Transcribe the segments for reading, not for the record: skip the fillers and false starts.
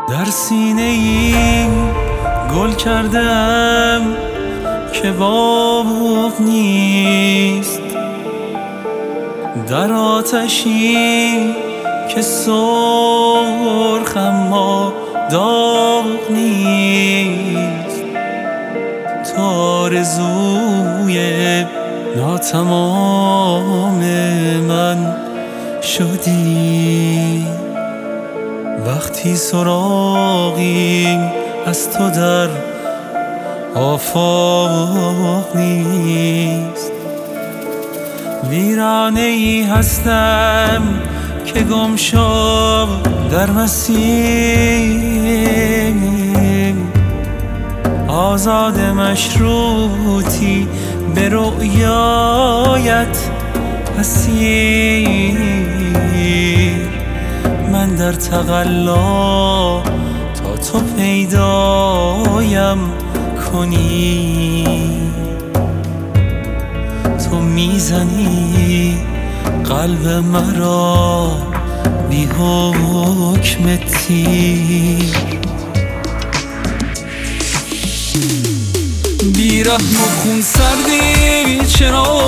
در سینه ای گل کردم که باغ نیست، در آتشی که سرخ اما داغ نیست. تو آرزوی ناتمام من شدی وقتی سراغی از تو در آفاق نیست. ویرانه ای هستم که گم شد در مسیر، آزاد مشروطی به رؤیایت اسیر. من در تقلا تا تو پیدایم کنی، تو میزنی قلب مرا بی حکم تیر. بیرحم و خون سردی چرا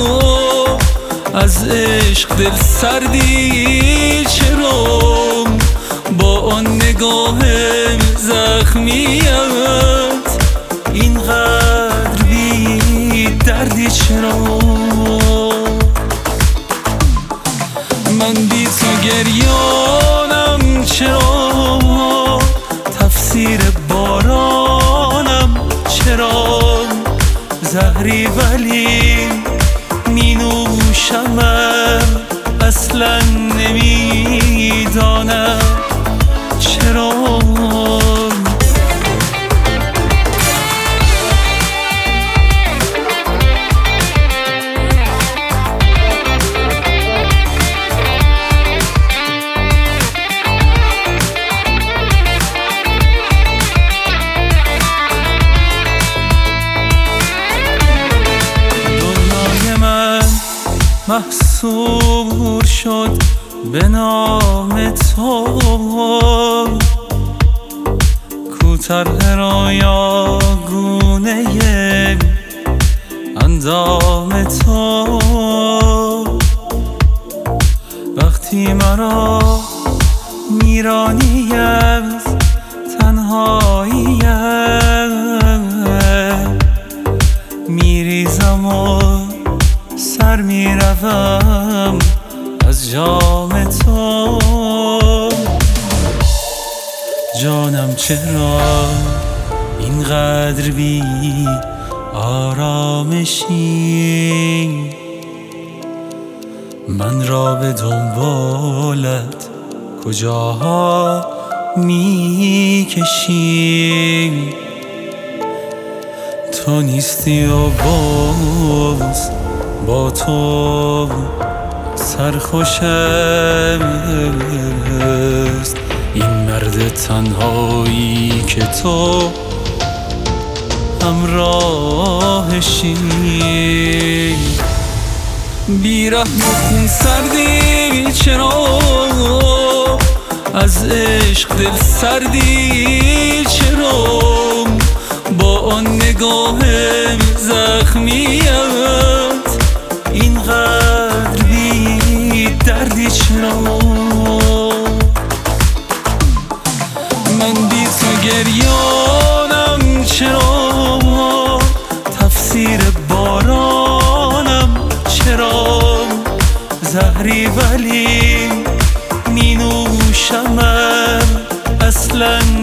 از عشق دل سردی چرا، با آن نگاه زخمیت اینقدر بی دردی چرا. من بی تو گریانم چرا، تفسیر بارانم چرا، زهری ولی می نوشمم اصلا نمیدانم چرا. محصور شد به نام تو، کوتاه رایا گونه اندام تو. وقتی مرا میرانی از تنهایی‌ام، میریزم و سر میروم از جام تو. جانم چرا اینقدر بی آرامشی، من را به دنبالت کجاها میکشی. تو نیستی و باز با تو سرخوش است این مرد تنهایی که تو همراهشی. بیرحم و خون سردی چرا از عشق دل سردی چرا، با آن نگاه زخمیت اینقدر بی دردی چرا. من بی تو گریانم چرا، تفسیر بارانم چرا، زهری ولی می نوشمم اصلا